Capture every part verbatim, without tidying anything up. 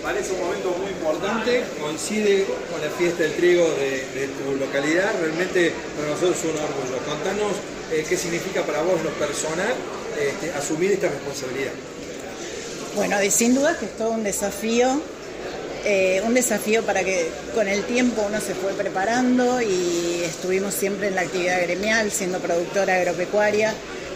parece un momento muy importante, coincide con la fiesta del trigo de, de tu localidad, realmente para nosotros es un orgullo. Contanos eh, qué significa para vos lo personal este, asumir esta responsabilidad. Bueno, y sin duda que es todo un desafío, eh, un desafío para que con el tiempo uno se fue preparando y estuvimos siempre en la actividad gremial, siendo productora agropecuaria.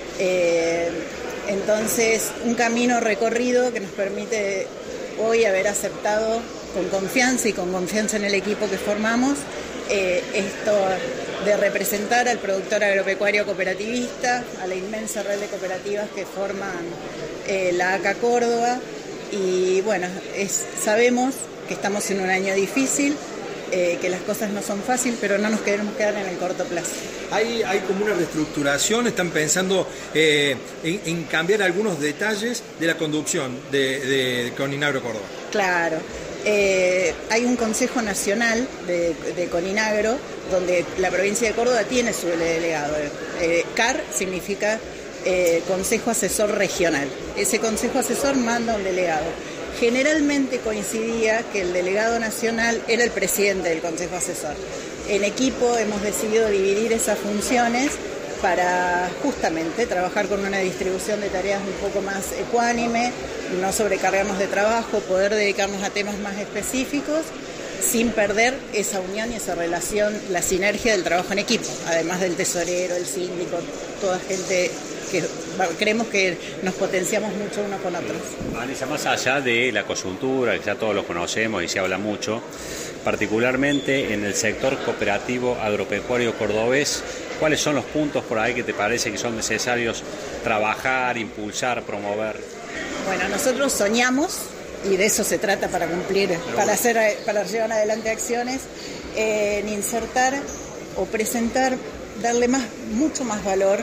Eh, entonces, un camino recorrido que nos permite hoy haber aceptado con confianza y con confianza en el equipo que formamos eh, esto de representar al productor agropecuario cooperativista, a la inmensa red de cooperativas que forman eh, la A C A Córdoba. Y bueno, es, sabemos que estamos en un año difícil, eh, que las cosas no son fáciles, pero no nos queremos quedar en el corto plazo. Hay, hay como una reestructuración, están pensando eh, en, en cambiar algunos detalles de la conducción de, de Coninagro Córdoba. Claro, eh, hay un Consejo Nacional de, de Coninagro, donde la provincia de Córdoba tiene su delegado. Eh, C A R significa eh, Consejo Asesor Regional. Ese Consejo Asesor manda un delegado. Generalmente coincidía que el delegado nacional era el presidente del Consejo Asesor. En equipo hemos decidido dividir esas funciones para justamente trabajar con una distribución de tareas un poco más ecuánime, no sobrecargarnos de trabajo, poder dedicarnos a temas más específicos sin perder esa unión y esa relación, la sinergia del trabajo en equipo, además del tesorero, el síndico, toda gente que creemos que nos potenciamos mucho unos con otros. Vanessa, más allá de la coyuntura, que ya todos lo conocemos y se habla mucho, particularmente en el sector cooperativo agropecuario cordobés, ¿cuáles son los puntos por ahí que te parece que son necesarios trabajar, impulsar, promover? Bueno, nosotros soñamos, y de eso se trata para cumplir, para hacer, para llevar adelante acciones, eh, en insertar o presentar, darle más, mucho más valor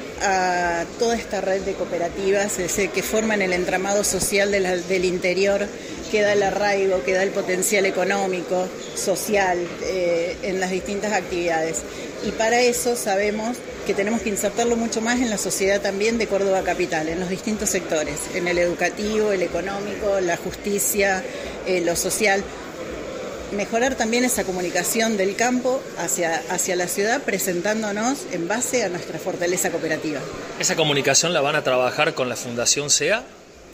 a toda esta red de cooperativas ese, que forman el entramado social de la, del interior, que da el arraigo, que da el potencial económico, social, eh, en las distintas actividades. Y para eso sabemos que tenemos que insertarlo mucho más en la sociedad también de Córdoba Capital, en los distintos sectores, en el educativo, el económico, la justicia, eh, lo social. Mejorar también esa comunicación del campo hacia, hacia la ciudad, presentándonos en base a nuestra fortaleza cooperativa. ¿Esa comunicación la van a trabajar con la Fundación C E A?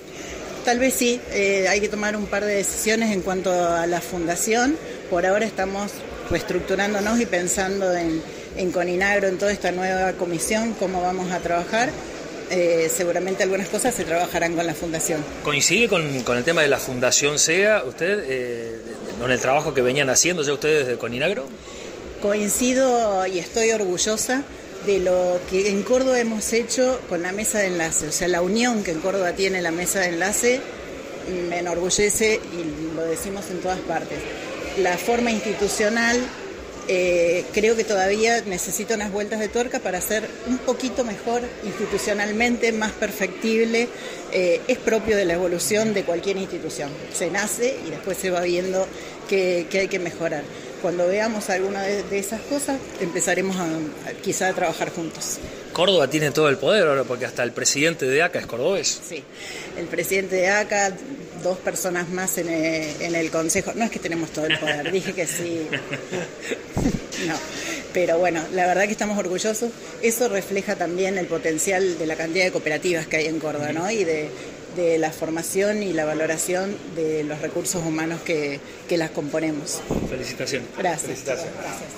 Tal vez sí, eh, hay que tomar un par de decisiones en cuanto a la fundación. Por ahora estamos reestructurándonos y pensando en, en Coninagro, en toda esta nueva comisión, cómo vamos a trabajar. Eh, seguramente algunas cosas se trabajarán con la fundación. ¿Coincide con, con el tema de la Fundación C E A usted, eh, con el trabajo que venían haciendo ya ustedes de Coninagro? Coincido y estoy orgullosa de lo que en Córdoba hemos hecho con la mesa de enlace, o sea, la unión que en Córdoba tiene la mesa de enlace me enorgullece y lo decimos en todas partes. La forma institucional eh, creo que todavía necesita unas vueltas de tuerca para ser un poquito mejor institucionalmente, más perfectible. Eh, es propio de la evolución de cualquier institución. Se nace y después se va viendo que, que hay que mejorar. Cuando veamos alguna de, de esas cosas, empezaremos a, a quizá a trabajar juntos. Córdoba tiene todo el poder ahora, porque hasta el presidente de A C A es cordobés. Sí, el presidente de A C A, dos personas más en el, en el consejo. No es que tenemos todo el poder, dije que sí. No, pero bueno, la verdad que estamos orgullosos. Eso refleja también el potencial de la cantidad de cooperativas que hay en Córdoba, ¿no? Y de, de la formación y la valoración de los recursos humanos que, que las componemos. Felicitaciones. Gracias. Felicitaciones. Gracias.